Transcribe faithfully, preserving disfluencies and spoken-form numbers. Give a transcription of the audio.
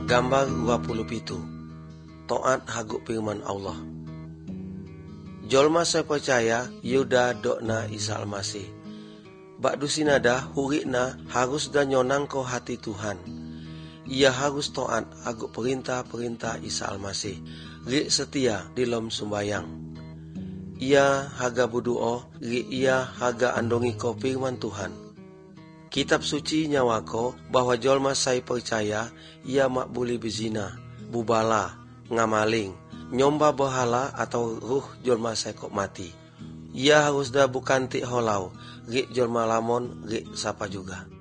Gambar dua puluh pitu. Toat hagu firman Allah. Jolma saya percaya yuda dokna Isa Almasih. Bak dusinada hurikna harus dan nyonang ko hati Tuhan. Ia harus toat hagu perintah-perintah Isa Almasih. Rik setia di lom sumbayang. Ia haga buduo, rik ia haga andongi ko firman Tuhan. Kitab suci nyawako bahwa jolma saya percaya ia mak boleh bezina, bubala, ngamaling, nyomba berhala atau ruh jolma saya kok mati. Ia harus dah bukan tik holau, rik jolma lamon, rik sapa juga.